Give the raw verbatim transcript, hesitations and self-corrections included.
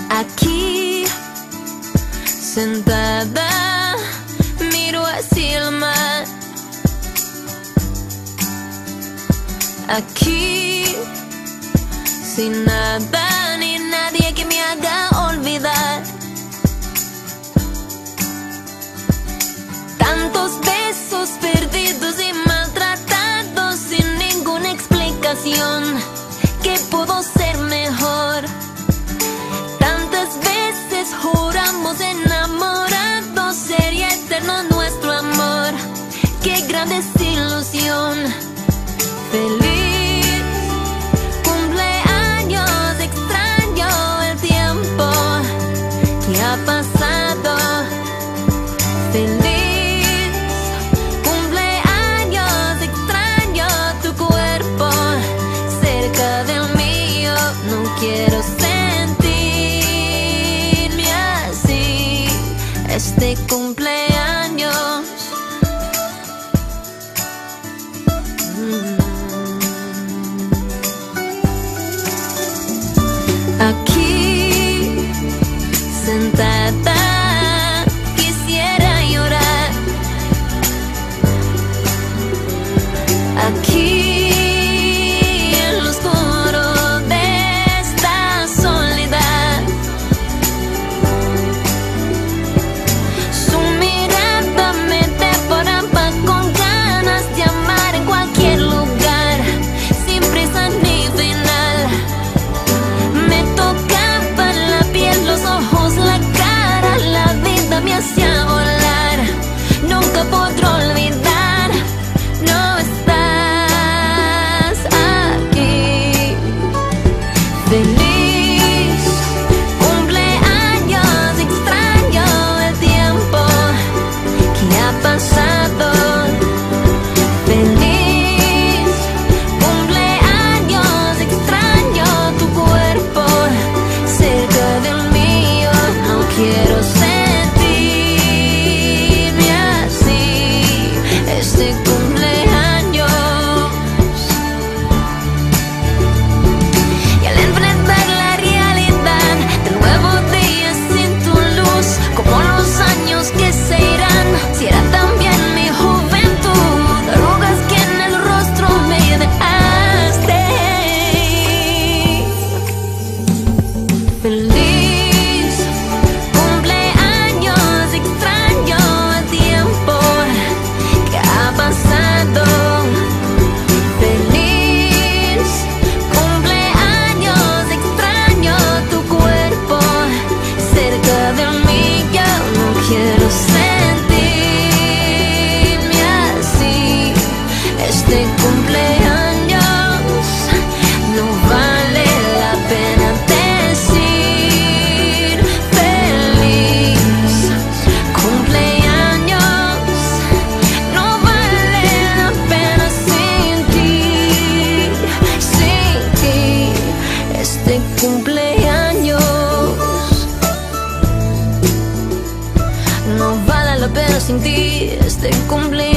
Aquí, sentada, miro hacia el mar. Aquí, sin nada ni nadie que me haga olvidar. Tantos besos perdidos y maltratados sin ninguna explicación. Que pudo ser mejor. Tantas veces juramos enamorados, sería eterno nuestro amor. Qué gran desilusión. Feliz cumpleaños, extraño el tiempo que ha pasado. Feliz cumpleaños, extraño tu cuerpo cerca del mío. No quiero sentirme así este cumpleaños. Aquí, sentada, quisiera llorar. Aquí, en lo oscuro de esta soledad, su mirada me devoraba con ganas de amar en cualquier lugar, sin prisa ni final. Me tocaba la piel, los ojos, la cara, la vida me hacía volar. Nunca podré olvidar, no estás aquí. Feliz cumpleaños, extraño el tiempo que ha pasado. Feliz cumpleaños, extraño tu cuerpo cerca del mío. No quiero sentirme así este cumpleaños. Y al enfrentar la realidad del nuevo día sin tu luz, como los años que se irán, si era también mi juventud, arrugas que en el rostro me dejaste. Feliz cumpleaños, extraño el tiempo que ha pasado. Feliz cumpleaños, extraño tu cuerpo cerca del mío. No quiero sentirme así este cumpleaños. No vale la pena decir feliz cumpleaños. No vale la pena sin ti, sin ti este cumpleaños. No vale la pena sin ti este cumpleaños.